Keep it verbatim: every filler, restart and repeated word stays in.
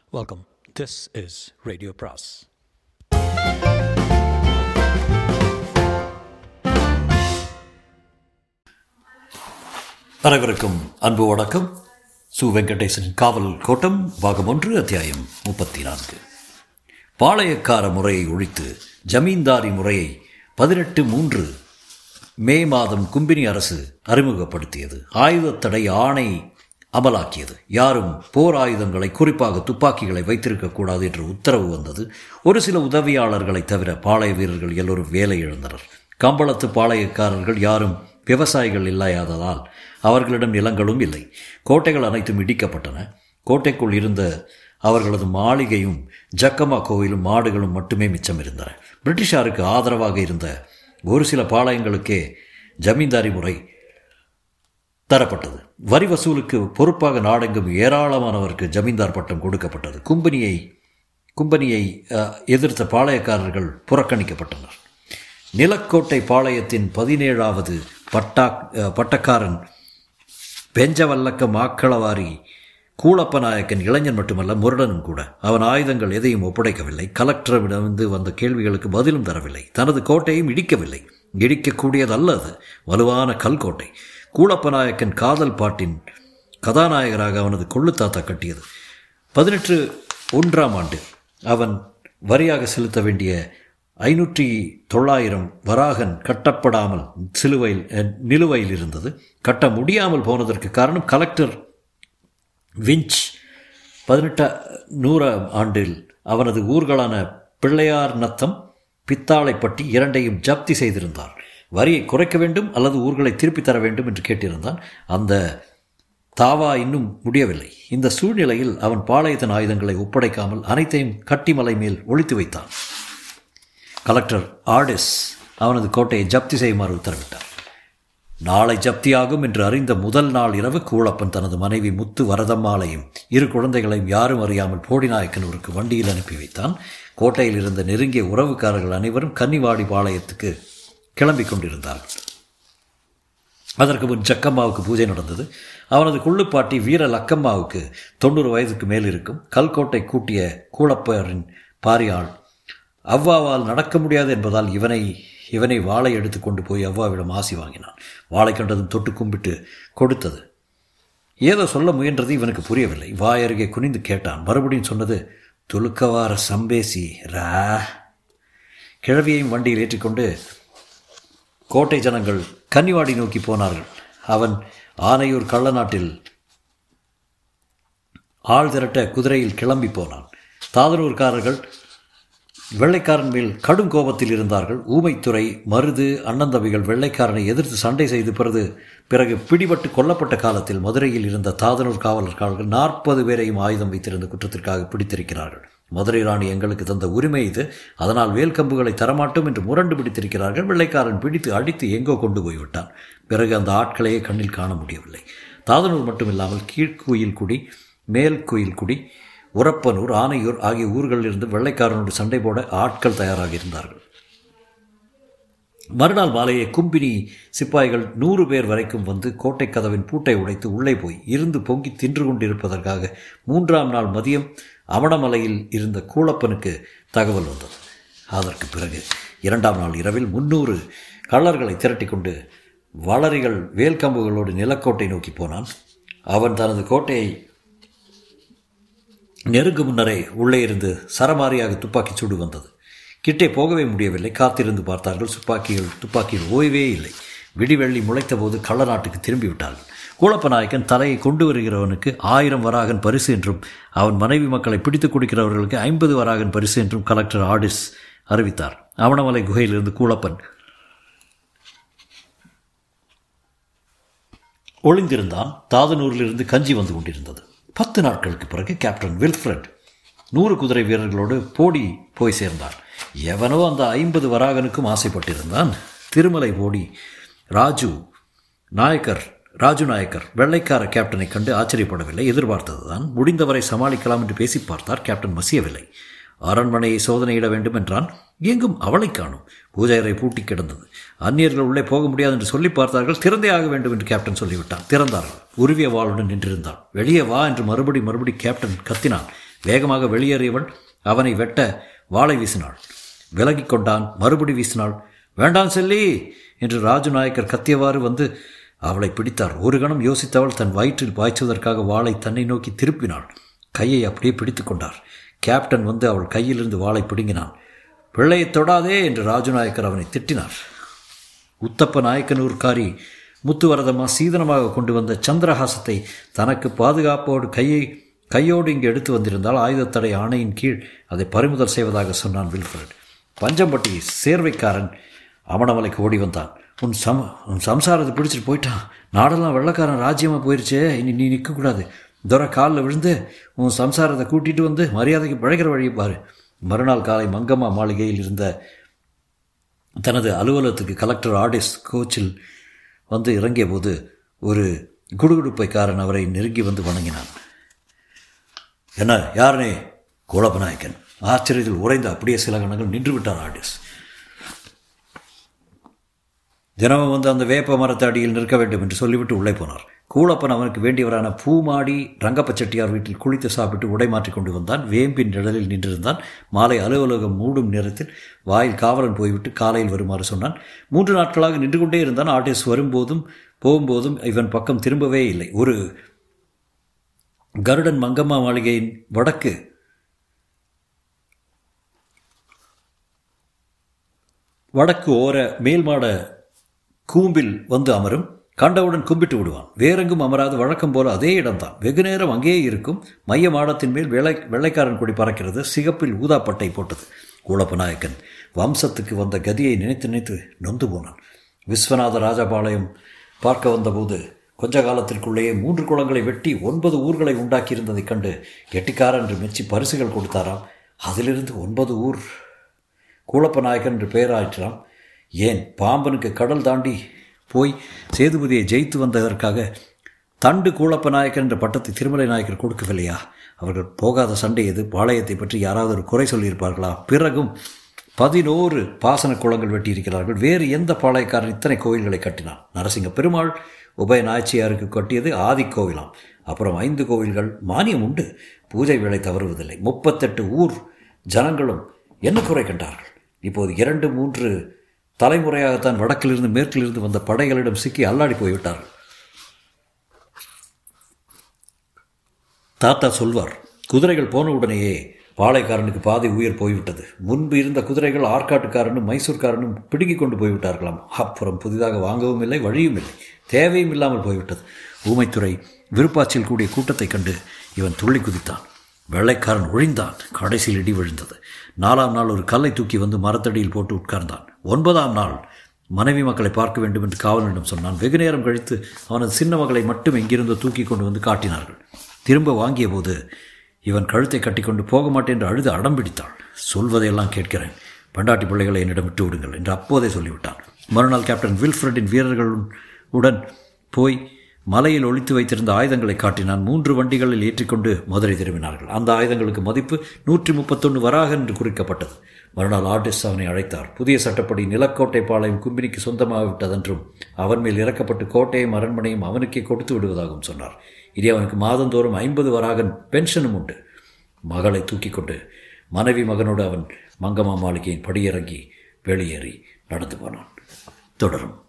Welcome. This is Radio Pras. அனைவருக்கும் அன்பு வணக்கம். சு வெங்கடேசன் காவல் கோட்டம் பாகம் ஒன்று அத்தியாயம் முப்பத்தி நான்கு. பாளையக்கார முறையை ஒழித்து ஜமீன்தாரி முறையை பதினெட்டு மூன்று மே மாதம் கும்பினி அரசு அறிமுகப்படுத்தியது. ஆயுதத்தடை ஆணை அமலாக்கியது. யாரும் போர் ஆயுதங்களை, குறிப்பாக துப்பாக்கிகளை வைத்திருக்கக்கூடாது என்று உத்தரவு வந்தது. ஒரு சில உதவியாளர்களை தவிர பாளைய வீரர்கள் எல்லோரும் வேலை இழந்தனர். கம்பளத்து பாளையக்காரர்கள் யாரும் விவசாயிகள் இல்லாததால் அவர்களிடம் நிலங்களும் இல்லை. கோட்டைகள் அனைத்தும் இடிக்கப்பட்டன. கோட்டைக்குள் இருந்த அவர்களது மாளிகையும் ஜக்கம்மா கோவிலும் மாடுகளும் மட்டுமே மிச்சம் இருந்தன. பிரிட்டிஷாருக்கு ஆதரவாக இருந்த ஒரு சில பாளையங்களுக்கே ஜமீன்தாரி முறை தரப்பட்டது. வரி வசூலுக்கு பொறுப்பாக நாடெங்கும் ஏராளமானவருக்கு ஜமீன்தார் பட்டம் கொடுக்கப்பட்டது. கும்பனியை கும்பனியை எதிர்த்த பாளையக்காரர்கள் புறக்கணிக்கப்பட்டனர். நிலக்கோட்டை பாளையத்தின் பதினேழாவது பட்டா பட்டக்காரன் பெஞ்சவல்லக்க மாக்களவாரி கூளப்பநாயக்கன் இளைஞன் மட்டுமல்ல, முரடனும் கூட. அவன் ஆயுதங்கள் எதையும் ஒப்படைக்கவில்லை. கலெக்டரிடமிருந்து வந்த கேள்விகளுக்கு பதிலும் தரவில்லை. தனது கோட்டையும் இடிக்கவில்லை. இடிக்கக்கூடியதல்ல, அது வலுவான கல்கோட்டை. கூளப்பநாயக்கன் காதல் பாட்டின் கதாநாயகராக அவனது கொள்ளு தாத்தா கட்டியது. பதினெட்டு ஒன்றாம் ஆண்டு அவன் வரியாக செலுத்த வேண்டிய ஐநூற்றி தொள்ளாயிரம் வராகன் கட்டப்படாமல் சிலுவையில் நிலுவையில் இருந்தது. கட்ட முடியாமல் போனதற்கு காரணம் கலெக்டர் விஞ்ச் பதினெட்டு நூறாம் ஆண்டில் அவனது ஊர்களான பிள்ளையார் நத்தம், பித்தாளைப்பட்டி இரண்டையும் ஜப்தி செய்திருந்தார். வரியை குறைக்க வேண்டும் அல்லது ஊர்களை திருப்பி தர வேண்டும் என்று கேட்டிருந்தான். அந்த தாவா இன்னும் முடியவில்லை. இந்த சூழ்நிலையில் அவன் பாளையத்தின் ஆயுதங்களை ஒப்படைக்காமல் அனைத்தையும் கட்டிமலை மேல் ஒழித்து வைத்தான். கலெக்டர் ஆர்டிஸ் அவனது கோட்டையை ஜப்தி செய்யுமாறு உத்தரவிட்டார். நாளை ஜப்தியாகும் என்று அறிந்த முதல் நாள் இரவு கூளப்பன் தனது மனைவி முத்து வரதம்மாளையும் இரு குழந்தைகளையும் யாரும் அறியாமல் போடிநாயக்கனூருக்கு வண்டியில் அனுப்பி வைத்தான். கோட்டையில் இருந்த நெருங்கிய உறவுக்காரர்கள் அனைவரும் கன்னிவாடி பாளையத்துக்கு கிளம்பி கொண்டிருந்தார்கள். அதற்கு முன் ஜக்கம்மாவுக்கு பூஜை நடந்தது. அவனது குள்ளுப்பாட்டி வீர லக்கம்மாவுக்கு தொண்ணூறு வயதுக்கு மேல் இருக்கும். கல்கோட்டை கூட்டிய கூளப்பரின் பாரியாள் அவ்வாவால் நடக்க முடியாது என்பதால் இவனை இவனை வாளை எடுத்து கொண்டு போய் அவ்வாவிடம் ஆசி வாங்கினான். வாளை கண்டதும் தொட்டு கும்பிட்டு கொடுத்தது. ஏதோ சொல்ல முயன்றது இவனுக்கு புரியவில்லை. வாயருகே குனிந்து கேட்டான். மறுபடியும் சொன்னது, துலுக்கவார சம்பேசி ரா. கிழவியையும் வண்டியில் ஏற்றிக்கொண்டு கோட்டை ஜனங்கள் கன்னிவாடி நோக்கி போனார்கள். அவன் ஆனையூர் கள்ளநாட்டில் ஆள் திரட்ட குதிரையில் கிளம்பி போனான். தாதனூர்காரர்கள் வெள்ளைக்காரன் மேல் கடும் கோபத்தில் இருந்தார்கள். ஊமைத்துறை, மருது அண்ணந்தம்பிகள் வெள்ளைக்காரனை எதிர்த்து சண்டை செய்து பிறகு பிறகு பிடிபட்டு கொல்லப்பட்ட காலத்தில் மதுரையில் இருந்த தாதனூர் காவலர்கள் நாற்பது பேரையும் ஆயுதம் வைத்திருந்த குற்றத்திற்காக பிடித்திருக்கிறார்கள். மதுரை ராணி எங்களுக்கு தந்த உரிமை இது, அதனால் வேல்கம்புகளை தரமாட்டோம் என்று முரண்டு பிடித்திருக்கிறார்கள். வெள்ளைக்காரன் பிடித்து அடித்து எங்கோ கொண்டு போய்விட்டான். பிறகு அந்த ஆட்களையே கண்ணில் காண முடியவில்லை. தாதனூர் மட்டுமில்லாமல் கீழ்கோயில்குடி, மேல்கோயில்குடி, உரப்பனூர், ஆனையூர் ஆகிய ஊர்களிலிருந்து வெள்ளைக்காரனோடு சண்டை போட ஆட்கள் தயாராக இருந்தார்கள். மறுநாள் மாலையே கும்பினி சிப்பாய்கள் நூறு பேர் வரைக்கும் வந்து கோட்டை கதவின் பூட்டை உடைத்து உள்ளே போய் இருந்து பொங்கி தின்று கொண்டிருப்பதற்காக மூன்றாம் நாள் மதியம் அமணமலையில் இருந்த கூளப்பனுக்கு தகவல் வந்தது. அதற்கு பிறகு இரண்டாம் நாள் இரவில் முன்னூறு கள்ளர்களை திரட்டிக்கொண்டு வளரிகள் வேல்கம்புகளோடு நிலக்கோட்டை நோக்கி போனான். அவன் தனது கோட்டையை நெருங்கு முன்னரே உள்ளே இருந்து சரமாரியாக துப்பாக்கி சூடு வந்தது. கிட்டே போகவே முடியவில்லை. காத்திருந்து பார்த்தார்கள். துப்பாக்கிகள் துப்பாக்கியில் ஓய்வே இல்லை. விடிவெள்ளி முளைத்த போது கள்ள நாட்டுக்கு திரும்பிவிட்டார்கள். கூளப்பநாயக்கன் தலையை கொண்டு வருகிறவனுக்கு ஆயிரம் வராகன் பரிசு என்றும் அவன் மனைவி மக்களை பிடித்துக் கொடுக்கிறவர்களுக்கு ஐம்பது வராகன் பரிசு என்றும் கலெக்டர் ஆர்டிஸ் அறிவித்தார். அவனமலை குகையிலிருந்து கூளப்பன் ஒளிந்திருந்தான். தாதனூரிலிருந்து கஞ்சி வந்து கொண்டிருந்தது. பத்து நாட்களுக்கு பிறகு கேப்டன் வில்ஃப்ரெட் நூறு குதிரை வீரர்களோடு போடி போய் சேர்ந்தார். எவனோ அந்த ஐம்பது வராகனுக்கும் ஆசைப்பட்டிருந்தான். திருமலை போடி ராஜு நாயக்கர் ராஜு நாயக்கர் வெள்ளைக்கார கேப்டனை கண்டு ஆச்சரியப்படவில்லை. எதிர்பார்த்ததுதான். முடிந்தவரை சமாளிக்கலாம் என்று பேசி பார்த்தார். கேப்டன் மசியவில்லை. அரண்மனையை சோதனையிட வேண்டும் என்றான். எங்கும் அவளை காணும். பூஜையறை பூட்டி கிடந்தது. அந்நியர்கள் உள்ளே போக முடியாது என்று சொல்லி பார்த்தார்கள். திறந்தே ஆக வேண்டும் என்று கேப்டன் சொல்லிவிட்டான். திறந்தார்கள். உருவிய வாளுடன் நின்றிருந்தான். வெளியே வா என்று மறுபடி மறுபடி கேப்டன் கத்தினான். வேகமாக வெளியேறியவள் அவனை வெட்ட வாளை வீசினாள். விலகி கொண்டான். மறுபடி வீசினாள். வேண்டாம் செல்லி என்று ராஜநாயக்கர் கத்தியவாறு வந்து அவளை பிடித்தார். ஒரு கணம் யோசித்தவள் தன் வயிற்றில் பாய்ச்சுவதற்காக வாளை தன்னை நோக்கி திருப்பினாள். கையை அப்படியே பிடித்து கொண்டார். கேப்டன் வந்து அவள் கையிலிருந்து வாளை பிடுங்கினான். பிள்ளையை தொடாதே என்று ராஜநாயக்கர் அவனை திட்டினார். உத்தப்ப நாயக்கனூர்காரி முத்துவரதம்மா சீதனமாக கொண்டு வந்த சந்திரஹாசத்தை தனக்கு பாதுகாப்போடு கையை கையோடு இங்கு எடுத்து வந்திருந்தால் ஆயுதத்தடை ஆணையின் கீழ் அதை பறிமுதல் செய்வதாக சொன்னான் வில்ஃப்ரெட். பஞ்சம்பட்டி சேர்வைக்காரன் அமணமலைக்கு ஓடி வந்தான். உன் சம உன் சம்சாரத்தை பிடிச்சிட்டு போயிட்டான். நாடெல்லாம் வெள்ளக்காரன் ராஜ்யமாக போயிடுச்சே, இனி நீ நிற்கக்கூடாது. துரை காலில் விழுந்து உன் சம்சாரத்தை கூட்டிகிட்டு வந்து மரியாதைக்கு பிழைக்கிற வழியை பாரு. மறுநாள் காலை மங்கம்மா மாளிகையில் இருந்த தனது அலுவலகத்துக்கு கலெக்டர் ஆர்டிஸ் கோச்சில் வந்து இறங்கிய போது ஒரு குடுகுடுப்பைக்காரன் அவரை நெருங்கி வந்து வணங்கினான். என்ன யாருனே? கோலப்பநாயக்கன். ஆச்சரியத்தில் உறைந்த அப்படியே சில கணங்கள் நின்று விட்டார் ஆர்டிஸ். தினமும் வந்து அந்த வேப்ப மரத்தடியில் நிற்க வேண்டும் என்று சொல்லிவிட்டு உள்ளே போனார். கூலப்பன் அவனுக்கு வேண்டியவரான பூமாடி ரங்கப்ப செட்டியார் வீட்டில் குளித்து சாப்பிட்டு உடை மாற்றி கொண்டு வந்தான். வேம்பின் நிழலில் நின்றிருந்தான். மாலை அலுவலகம் மூடும் நேரத்தில் வாயில் காவலன் போய்விட்டு காலையில் வருமாறு சொன்னான். மூன்று நாட்களாக நின்று கொண்டே இருந்தான். ஆர்டிஸ் வரும்போதும் போகும்போதும் இவன் பக்கம் திரும்பவே இல்லை. ஒரு கருடன் மங்கம்மா மாளிகையின் வடக்கு வடக்கு ஓர மேல்மாட கூம்பில் வந்து அமரும். கண்டவுடன் கும்பிட்டு விடுவான். வேறெங்கும் அமராது வழக்கம் போல அதே இடம்தான். வெகு நேரம் அங்கேயே இருக்கும். மைய மாடத்தின் மேல் வெள்ளை வெள்ளைக்காரன் கொடி பறக்கிறது. சிகப்பில் ஊதாப்பட்டை போட்டது. கூலப்பநாயக்கன் வம்சத்துக்கு வந்த கதியை நினைத்து நினைத்து நொந்து போனான். விஸ்வநாத ராஜபாளையம் பார்க்க வந்தபோது கொஞ்ச காலத்திற்குள்ளேயே மூன்று குளங்களை வெட்டி ஒன்பது ஊர்களை உண்டாக்கியிருந்ததைக் கண்டு கெட்டிக்காரன் என்று மெச்சி பரிசுகள் கொடுத்தாராம். அதிலிருந்து ஒன்பது ஊர் கூலப்பநாயக்கன் என்று பெயராயிற்றாம். ஏன் பாம்பனுக்கு கடல் தாண்டி போய் சேதுபதியை ஜெயித்து வந்ததற்காக தண்டு கூலப்ப நாயக்கன் என்ற பட்டத்தை திருமலை நாயக்கர் கொடுக்கவில்லையா? அவர்கள் போகாத சண்டை எது? பாளையத்தை பற்றி யாராவது ஒரு குறை சொல்லியிருப்பார்களா? பிறகும் பதினோரு பாசன குளங்கள் வெட்டியிருக்கிறார்கள். வேறு எந்த பாளையக்காரன் இத்தனை கோயில்களை கட்டினான்? நரசிங்க பெருமாள் உபய நாச்சியாருக்கு கட்டியது ஆதி கோவிலாம். அப்புறம் ஐந்து கோவில்கள். மானியம் உண்டு. பூஜை வேலை தவறுவதில்லை. முப்பத்தெட்டு ஊர் ஜனங்களும் என்ன குறை கண்டார்கள்? இப்போது இரண்டு மூன்று தலைமுறையாகத்தான் வடக்கிலிருந்து மேற்கிலிருந்து வந்த படைகளிடம் சிக்கி அல்லாடி போய்விட்டார்கள். தாத்தா சொல்வார், குதிரைகள் போன உடனேயே பாளையக்காரனுக்கு பாதி உயிர் போய்விட்டது. முன்பு இருந்த குதிரைகள் ஆற்காட்டுக்காரனும் மைசூர்காரனும் பிடுங்கி கொண்டு போய்விட்டார்களாம். அப்புறம் புதிதாக வாங்கவும் இல்லை, வழியும் இல்லை, தேவையும் இல்லாமல் போய்விட்டது. ஊமைத்துறை விருப்பாச்சியில் கூடிய கூட்டத்தைக் கண்டு இவன் துள்ளி குதித்தான். வெள்ளைக்காரன் ஒழிந்தான். கடைசியில் இடி விழுந்தது. நாலாம் நாள் ஒரு கல்லை தூக்கி வந்து மரத்தடியில் போட்டு உட்கார்ந்தான். ஒன்பதாம் நாள் மனைவி மக்களை பார்க்க வேண்டும் என்று காவலனிடம் சொன்னான். வெகு நேரம் கழித்து அவனது சின்ன மகளை மட்டும் எங்கிருந்தோ தூக்கி கொண்டு வந்து காட்டினார்கள். திரும்ப வாங்கிய போது இவன் கழுத்தை கட்டிக்கொண்டு போக மாட்டேன் என்று அழுது அடம் பிடித்தாள். சொல்வதையெல்லாம் கேட்கிறேன், பண்டாட்டி பிள்ளைகளை என்னிடம் விட்டு விடுங்கள் என்று அப்போதே சொல்லிவிட்டான். மறுநாள் கேப்டன் வில்ஃப்ரெட்டின் வீரர்களுடன் போய் மலையில் ஒளித்து வைத்திருந்த ஆயுதங்களை காட்டினான். மூன்று வண்டிகளில் ஏற்றிக்கொண்டு மதுரை திரும்பினார்கள். அந்த ஆயுதங்களுக்கு மதிப்பு நூற்றி முப்பத்தொன்று வராக என்று குறிக்கப்பட்டது. மறுநாள் ஆர்டிஸ் அவனை அழைத்தார். புதிய சட்டப்படி நிலக்கோட்டை பாளையம் கும்பினிக்கு சொந்தமாகிவிட்டதென்றும் அவன் மேல் இறக்கப்பட்டு கோட்டையும் அரண்மனையும் அவனுக்கே கொடுத்து விடுவதாகவும் சொன்னார். இனி அவனுக்கு மாதந்தோறும் ஐம்பது வராகன் பென்ஷனும் உண்டு. மகளை தூக்கி கொண்டு மனைவி மகனோடு அவன் மங்கம்மா மாளிகையின் படியிறங்கி வெளியேறி நடந்து போனான். தொடரும்.